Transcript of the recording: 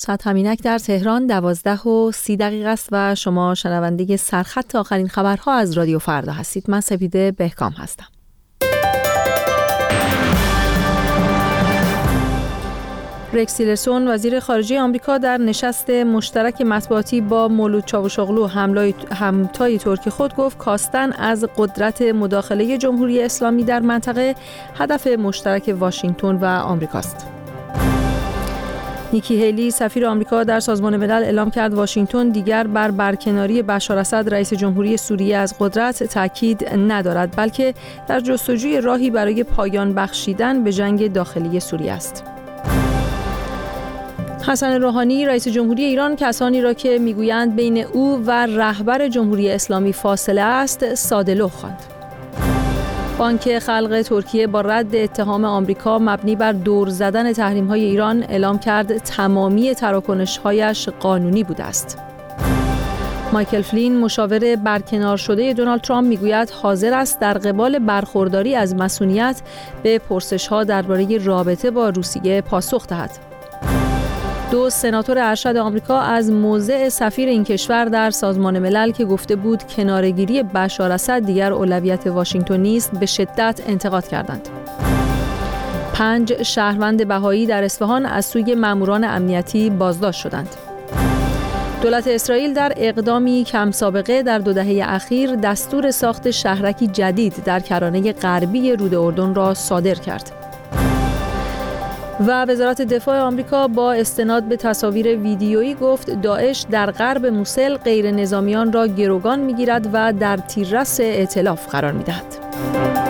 ساعت همینک در تهران 12:30 است و شما شنونده سرخط آخرین خبرها از رادیو فردا هستید. من سپیده بهکام هستم. رکس تیلرسون وزیر خارجه آمریکا در نشست مشترک مطبوعاتی با مولود چاوشوغلو همتای ترک خود گفت کاستن از قدرت مداخله جمهوری اسلامی در منطقه هدف مشترک واشنگتن و آمریکاست. نیکی هیلی سفیر آمریکا در سازمان ملل اعلام کرد واشنگتن دیگر بر برکناری بشار اسد رئیس جمهوری سوریه از قدرت تاکید ندارد، بلکه در جستجوی راهی برای پایان بخشیدن به جنگ داخلی سوریه است. حسن روحانی رئیس جمهوری ایران کسانی را که میگویند بین او و رهبر جمهوری اسلامی فاصله است ساده‌لوح خواند. بانک خلق ترکیه با رد اتهام آمریکا مبنی بر دور زدن تحریم‌های ایران اعلام کرد تمامی تراکنش‌هایش قانونی بوده است. مایکل فلین مشاور برکنار شده دونالد ترامپ میگوید حاضر است در قبال برخورداری از مسئولیت به پرسش‌ها درباره رابطه با روسیه پاسخ دهد. 2 سناتور ارشد آمریکا از موضع سفیر این کشور در سازمان ملل که گفته بود کناره‌گیری بشار اسد دیگر اولویت واشنگتن نیست به شدت انتقاد کردند. 5 شهروند بهایی در اصفهان از سوی ماموران امنیتی بازداشت شدند. دولت اسرائیل در اقدامی کم سابقه در 2 دهه اخیر دستور ساخت شهرکی جدید در کرانه غربی رود اردن را صادر کرد. و وزارت دفاع آمریکا با استناد به تصاویر ویدیویی گفت داعش در غرب موصل غیر نظامیان را گروگان می‌گیرد و در تیررس ائتلاف قرار می‌دهد.